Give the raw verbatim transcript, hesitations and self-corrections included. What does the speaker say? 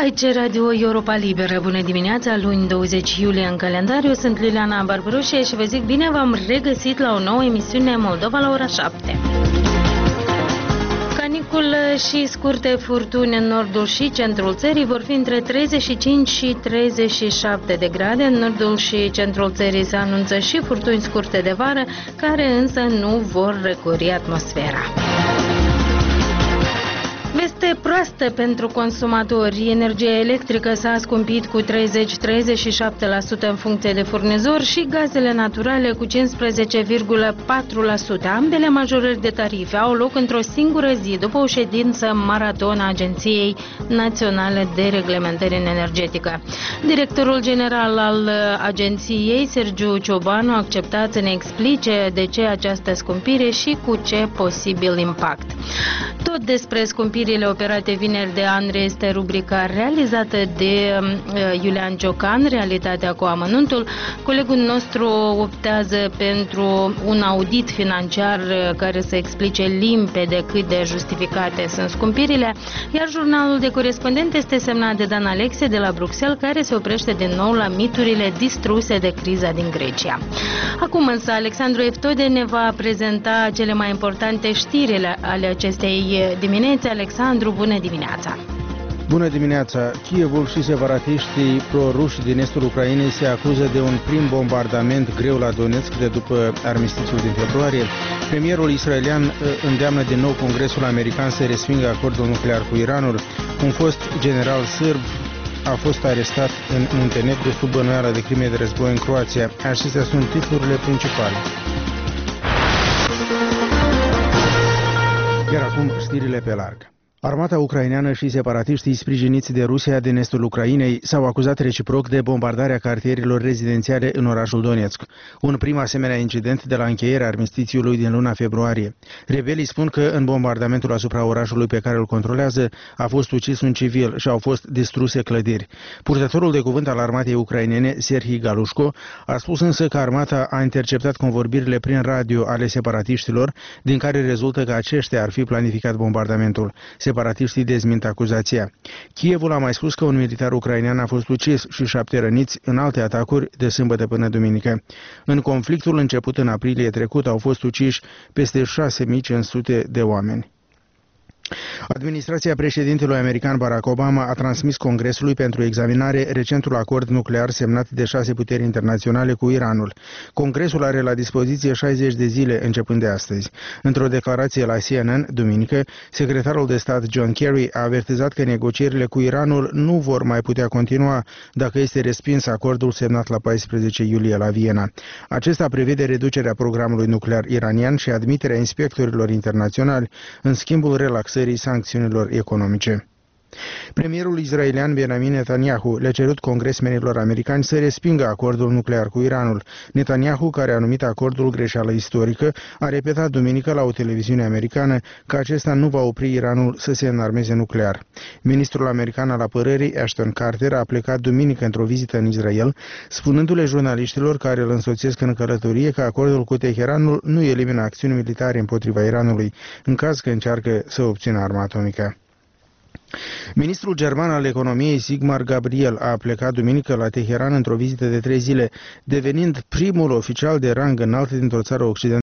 Aici Radio Europa Liberă. Bună dimineața, luni douăzeci iulie în calendar. Eu sunt Liliana Barbaroșie și vă zic bine v-am regăsit la o nouă emisiune Moldova la ora șapte. Caniculă și scurte furtuni în nordul și centrul țării vor fi între treizeci și cinci și treizeci și șapte de grade. În nordul și centrul țării se anunță și furtuni scurte de vară, care însă nu vor răcori atmosfera. Veste proastă pentru consumatori. Energia electrică s-a scumpit cu treizeci - treizeci și șapte la sută în funcție de furnizor și gazele naturale cu cincisprezece virgulă patru la sută. Ambele majorări de tarife au loc într-o singură zi, după o ședință maraton a Agenției Naționale de Reglementare în Energetică. Directorul general al agenției, Sergiu Ciobanu, a acceptat să ne explice de ce această scumpire și cu ce posibil impact. Tot despre scumpirile operate vineri de Andre este rubrica realizată de uh, Iulian Ciocan, Realitatea cu amănuntul. Colegul nostru optează pentru un audit financiar uh, care să explice limpede cât de justificate sunt scumpirile, iar jurnalul de corespondent este semnat de Dan Alexe de la Bruxelles, care se oprește din nou la miturile distruse de criza din Grecia. Acum însă Alexandru Eftode ne va prezenta cele mai importante știri ale acestei dimineți. Alexandru, bună dimineața! Bună dimineața! Kievul și separatiștii pro-ruși din estul Ucrainei se acuză de un prim bombardament greu la Donetsk de după armistițiul din februarie. Premierul israelian îndeamnă din nou Congresul american să respingă acordul nuclear cu Iranul. Un fost general sârb a fost arestat în Muntenegru sub bănuială de crime de război în Croația. Acestea sunt titlurile principale. Iar acum știrile pe larg. Armata ucraineană și separatiștii sprijiniți de Rusia din estul Ucrainei s-au acuzat reciproc de bombardarea cartierilor rezidențiale în orașul Donetsk, un prim asemenea incident de la încheierea armistițiului din luna februarie. Rebelii spun că în bombardamentul asupra orașului pe care îl controlează a fost ucis un civil și au fost distruse clădiri. Purtătorul de cuvânt al armatei ucrainene, Serhii Galușco, a spus însă că armata a interceptat convorbirile prin radio ale separatiștilor, din care rezultă că aceștia ar fi planificat bombardamentul. Separatiștii dezmint acuzația. Kievul a mai spus că un militar ucrainean a fost ucis și șapte răniți în alte atacuri de sâmbătă până duminică. În conflictul început în aprilie trecut au fost uciși peste șase mii cinci sute de oameni. Administrația președintelui american Barack Obama a transmis Congresului pentru examinare recentul acord nuclear semnat de șase puteri internaționale cu Iranul. Congresul are la dispoziție șaizeci de zile începând de astăzi. Într-o declarație la C N N, duminică, secretarul de stat John Kerry a avertizat că negocierile cu Iranul nu vor mai putea continua dacă este respins acordul semnat la paisprezece iulie la Viena. Acesta prevede reducerea programului nuclear iranian și admiterea inspectorilor internaționali în schimbul relaxării sancțiunilor economice. Premierul israelian Benjamin Netanyahu le-a cerut congresmenilor americani să respingă acordul nuclear cu Iranul. Netanyahu, care a numit acordul greșeală istorică, a repetat duminică la o televiziune americană că acesta nu va opri Iranul să se înarmeze nuclear. Ministrul american al apărării, Ashton Carter, a plecat duminică într-o vizită în Israel, spunându-le jurnaliștilor care îl însoțesc în călătorie că acordul cu Teheranul nu elimină acțiuni militare împotriva Iranului, în caz că încearcă să obțină arma atomică. Ministrul german al economiei Sigmar Gabriel a plecat duminică la Teheran într-o vizită de trei zile, devenind primul oficial de rang înalt dintr-o țară occidentală